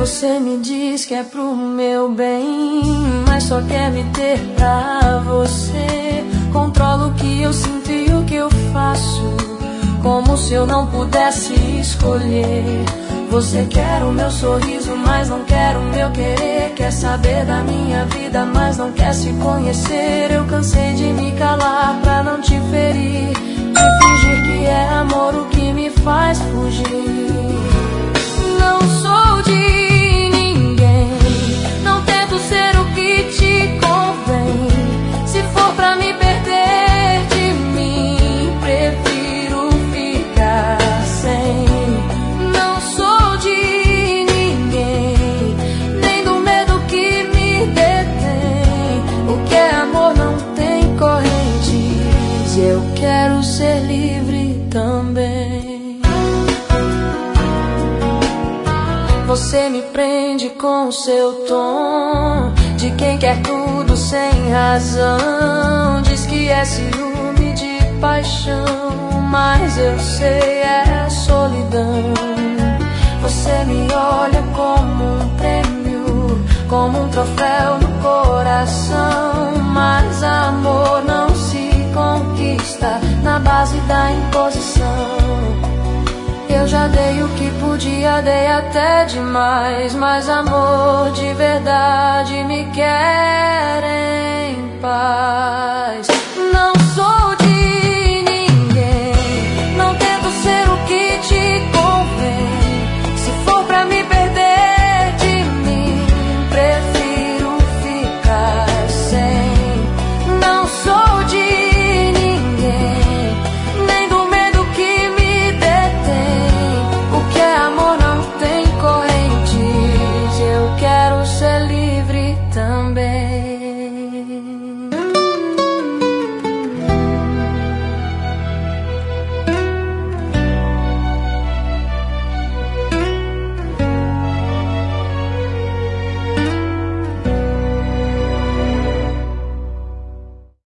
Você me diz que é pro meu bem, mas só quer me ter pra você. Controlo o que eu sinto e o que eu faço, como se eu não pudesse escolher. Você quer o meu sorriso, mas não quer o meu querer. Quer saber da minha vida, mas não quer se conhecer. Eu cansei de me calar pra não te ferir, de fingir que é amor o que me faz fugir. Não sou de ninguém, não tento ser o que te convém. Se for pra me perder de mim, prefiro ficar sem. Não sou de ninguém, nem do medo que me detém. O que é amor não tem correntes, e eu quero ser livre também. Você me prende com o seu tom de quem quer tudo sem razão. Diz que é ciúme de paixão, mas eu sei é solidão. Você me olha como um prêmio, como um troféu no coração. Mas amor não se conquista na base da imposição. Eu já dei o que podia, dei até demais, mas amor de verdade me quer em paz. Não sou de ninguém, não tento ser o que te convém. Se for pra me perder de mim, prefiro ficar sem. Não sou de ninguém, nem do medo que me detém. O que é amor não tem correntes, eu quero ser livre também.